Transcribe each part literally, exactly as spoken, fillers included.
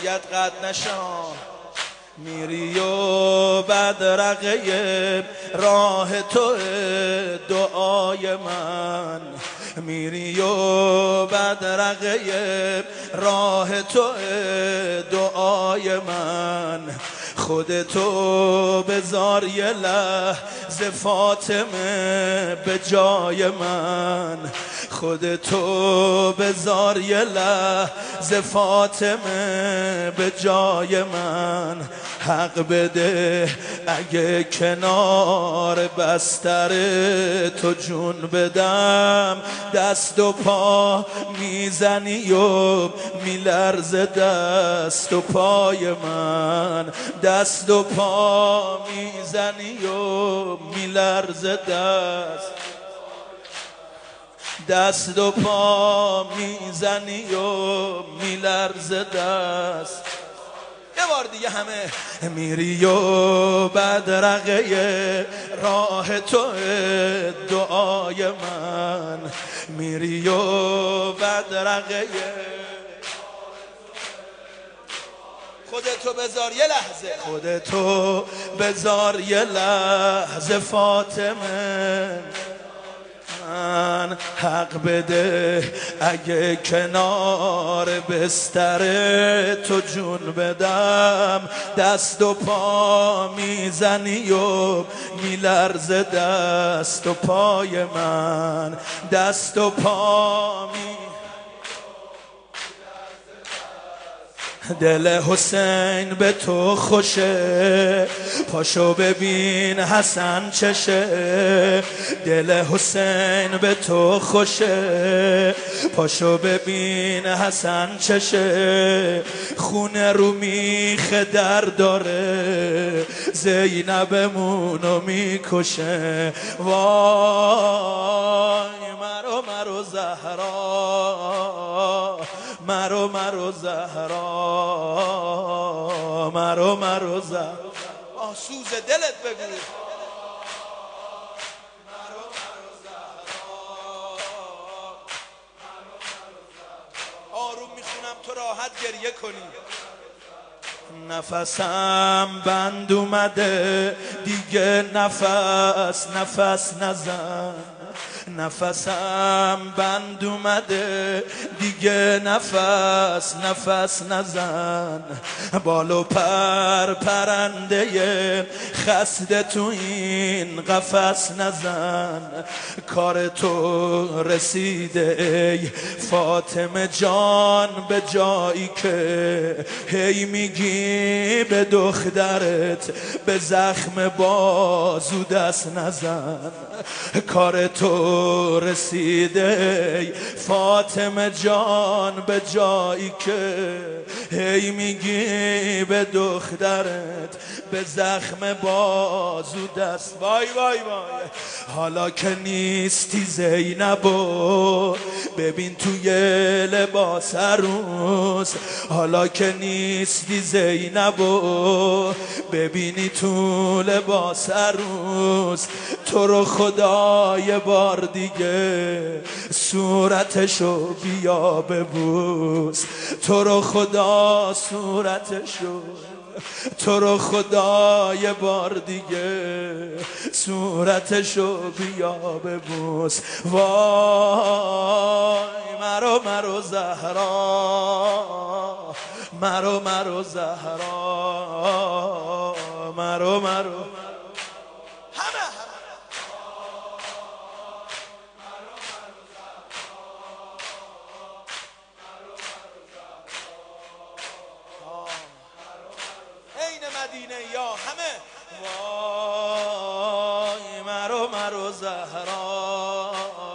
پایت قد نشان، میری و بدرقه راه تو دعای من، میری و بدرقه راه تو دعای من. خودتو بذار یه لحظه فاطمه به جای من، خودتو بذار یه لحظه فاطمه به جای من. حق بده اگه کنار بستر تو جون بدم، دست و پا میزنی و میلرزه دست و پای من، دست و پا میزنی و میلرزه دست دست و پا میزنی و میلرزه دست. یه بار دیگه همه. میری و بدرقه راه تو دعای من، میری و بدرقه خودتو بذار یه لحظه، خودتو بذار یه لحظه فاطمه من. حق بده اگه کنار بستر تو جون بدم، دست و پا میزنی و میلرزه دست و پای من، دست و پا می دل حسین به تو خوشه، پاشو ببین حسن چشه. دل حسین به تو خوشه، پاشو ببین حسن چشه. خون رو میخ در داره، زینبمونو میکشه. وای مرو مرو زهرا، مرو مرو زهرا، مرو مرو زهرا. آه سوز دلت بگو. مرو مرو زهرا، آروم میخونم تو راحت گریه کنی. نفسم بند اومده دیگه، نفس نفس نزن. نفسم بند اومده دیگه، نفس نفس نزن. بالو پر پرنده خسته تو این قفس نزن. کار تو رسیده ای فاطمه جان به جایی که هی میگی به دخترت به زخم بازو دست نزن. کار تو رسیده فاطمه جان به جایی که هی میگی به دخترت به زخم بازو دست. وای وای وای. حالا که نیستی زینبو ببین توی لباس عروس، حالا که نیستی زینبو ببینی تو لباس عروس. تو رو خدا یه بار دیگه صورتشو بیا ببوس، تو رو خدا صورتشو، تو رو خدا یه بار دیگه صورتشو بیا ببوس. وای مرو مرو زهرا، مرو مرو زهرا، مرو مرو مدینه یا همه. وای مرو مرو زهرا،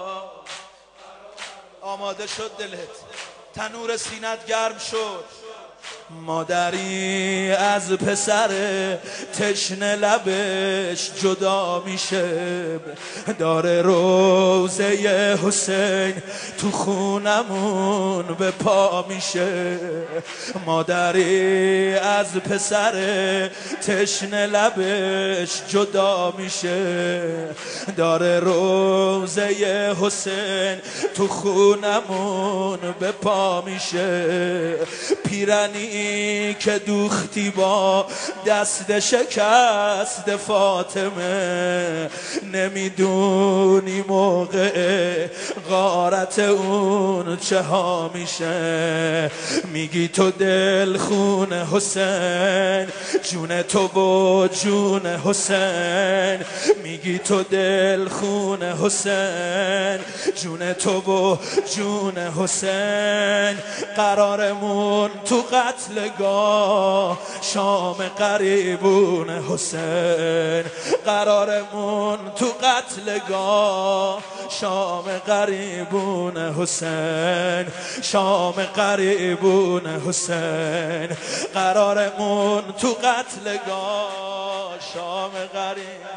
آماده شد دلت، تنور سینت گرم شد. مادری از پسر تشنه لبش جدا میشه، داره روزه حسین تو خونمون به پا میشه. مادری از پسر تشنه لبش جدا میشه، داره روزه حسین تو خونمون به پا میشه. پیرنی که دوختی با دست شکست فاطمه، نمیدونی موقع غارت اون چه ها میشه. میگی تو دل خون حسین، جون تو و جون حسین. میگی تو دل خون حسین، جون تو و جون حسین. قرارمون تو قتلگاه شام قریبون حسین. قرارمون تو قتلگاه شام قریبون حسین. شام قریبون حسین. قرارمون تو قتلگاه شام قریبون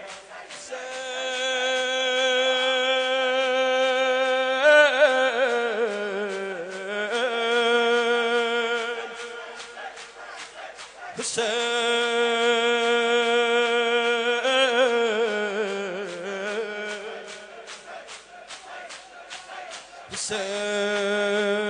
حسین. حسین